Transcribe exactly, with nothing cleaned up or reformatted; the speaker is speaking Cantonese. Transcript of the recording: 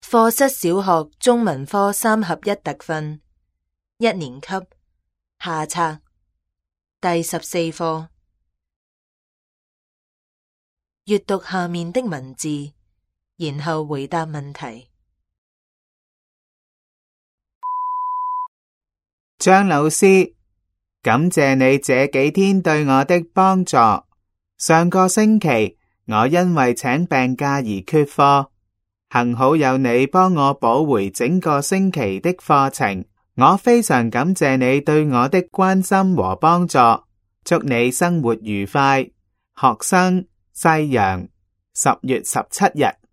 課室小學中文科三合一特訓，一年級下冊第十四課。閱讀下面的文字，然後回答問題。 張老師，感謝你這幾天對我的幫助。上個星期，我因為請病假而缺課。幸好有你幫我補回整個星期的課程，我非常感謝你對我的關心和幫助。祝你生活愉快。學生：西洋，十月十七日。